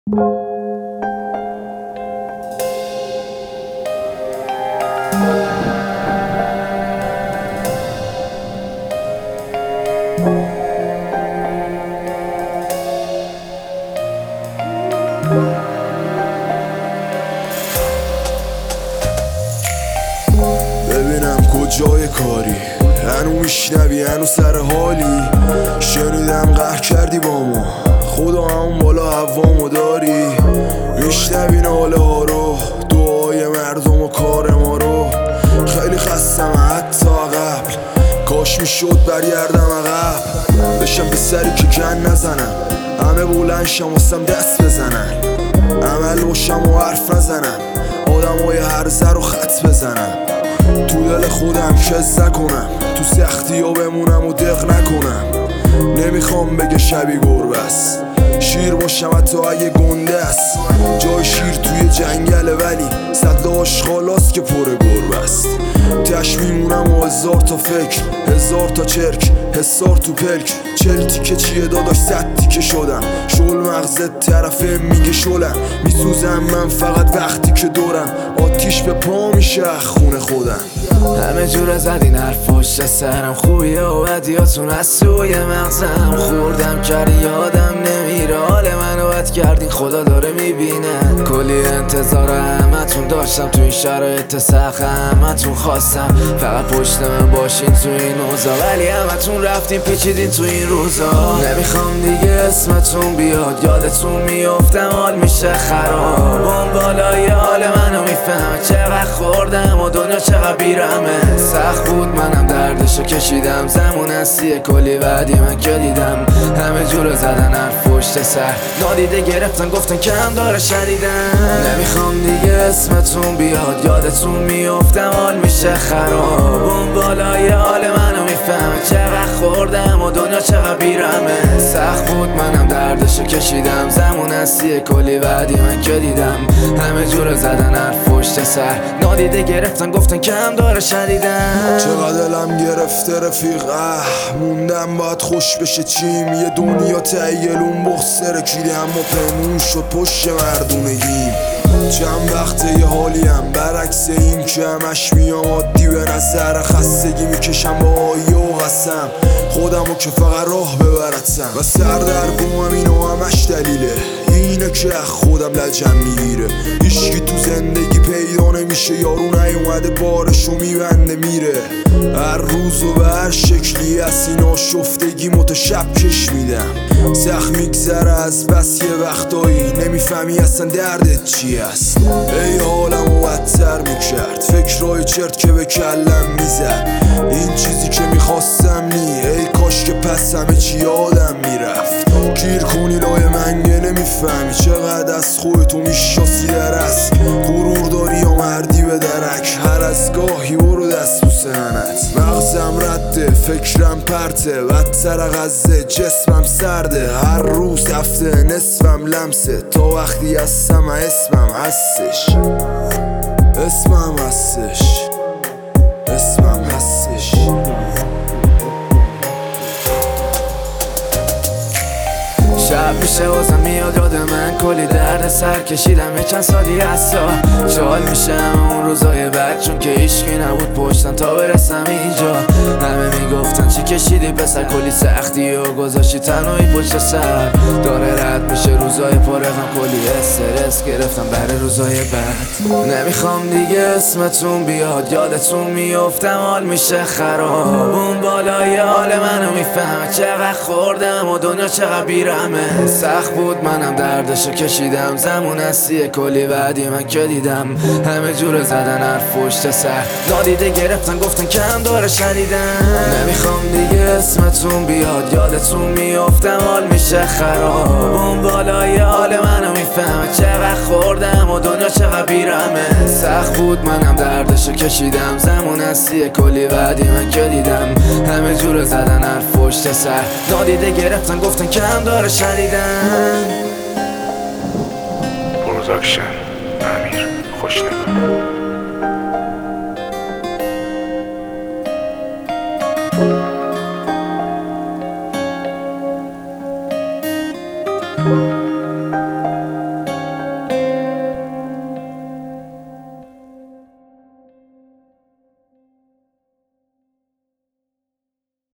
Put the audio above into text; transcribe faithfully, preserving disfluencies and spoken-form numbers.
ببینم کجای کاری هنو میشنوی هنو سر حالی شنیدم قهر کردی با ما خدا همون بالا هوامو داری میشنوی ناله ها رو دعای مردم و کار ما رو خیلی خستم حتی قبل کاش میشد برگردم عقب بشم به سری که کن نزنم همه بلندشم واسم دست بزنن عمل باشم و حرف نزنم آدم های هرزه رو خط بزنم تو دل خودم کز نکنم تو سختی ها بمونم و دق نکنم نمیخوام بگه شبی گربه است شیر باشم حتی اگه گنده است جای شیر توی جنگله ولی صد آشغالاست که پر گربه است تش میمونم و هزار تا فکر هزار تا چرک حسار تو پلک چل تیکه چیه داداش صد تیکه شدم شل مغزت طرفه میگه شلم میسوزم من فقط وقتی که دورم آتیش به پا میشه خونه خودم همه جور زدین حرف پشت سرم خوبیه و بدیاتون از سوی مغزم خوردم کردی یادم نمیره حال منو بد کردین خدا داره میبینه کلی انتظار همتون داشتم تو این شرایط سخت همتون خواستم فقط پشت من باشین تو این اوضاع ولی همتون رفتین پیچیدین تو این روزا نمیخوام دیگه اسمتون بیاد یادتون میافتم حال میشه خراب اون بالای حال منو میفهمه چقدر خوردم و دنیا چقدر بیرمه سخت بود منم دردشو کشیدم زمون هستیه کلی بعدی من که دیدم همه جور زدن حرف پشت سر نادیده گرفتن گفتن کم داره شدیدم نمیخوام دیگه اسمتون بیاد یادتون میافتم حال میشه خراب اون بالای حال منو میفهمه چقدر خوردم و دنیا چقدر بیرمه سخت بود منم دردشو کشیدم زمون هستیه کلی بعدی من که دیدم همه جور زدن حرف پشت سر نادیده گرفتن گفتن کم داره شدیدم چقدر دلم گرفته رفیق اه موندم باید خوش بشه چیم یه دنیا تیلون بخصر کیلی اما پنون شد پشت مردونگیم چند وقته یه حالیم برعکس این که همش میام عادی به نظر خستگی میکشم با آیه و قسم خودمو که فقط راه ببرتم و سردرگمم اینو همش دلیله اینه که خودم لجم میگیره هیچکی تو زندگی پیدا نمیشه یارو نیومده بارشو میبنده میره هر روز و به هر شکلی از این آشفتگی متشب کش میدم سخت میگذره از بس یه وقتایی نمیفهمی اصلا دردت چی است ای حالمو بدتر میکرد فکرهای چرت که به کلم میزد این چیزی که میخواستم نی ای کاش که پس همه چی یادم میرفت گیر کنی لای منگه نمیفهمی چقدر از خودتو میشناسی درست غرور داری یا مردی به درک هر از گاهی برو دست تو سنت مغزم رده فکرم پرته بدتر غزه جسمم سرده هر روز هفته نصفم لمسه تا وقتی هستم اسمم هستش اسمم هستش اسمم هستش شب میشه واسم میاد یاد من کلی درد سر کشیدم یه چند سالی هستا شال میشم اون روزای بعد چون که هیچکی نبود پشتم تا برسم اینجا همه میگفتن چی کشیدی پسر کلی سختی و گذاشتی تنهایی پشت سر داره رد میشه روزای پرغم کلی استرس گرفتم برای روزای بعد نمیخوام دیگه اسمتون بیاد یادتون میافتم حال میشه خراب اون بالای حال منو میفهمه چقدر خوردم و دنیا چقدر بیرمه سخت بود منم دردشو کشیدم زمون هستیه کلی بعدی من که دیدم همه جور زدن حرف پشت سر نادیده گرفتن گفتن کم داره شدیدم نمیخوام دیگه اسمتون بیاد یادتون میافتم حال میشه خراب اون بالای حال منو میفهمه چقدر خوردم و دنیا چقدر بیرمه سخت بود منم دردشو کشیدم زمون هستیه کلی بعدی من که دیدم همه جور زدن حرف پشت سر نادیده گرفتن گفتن کم داره شدیدم پروداکشن امیر خوشنگار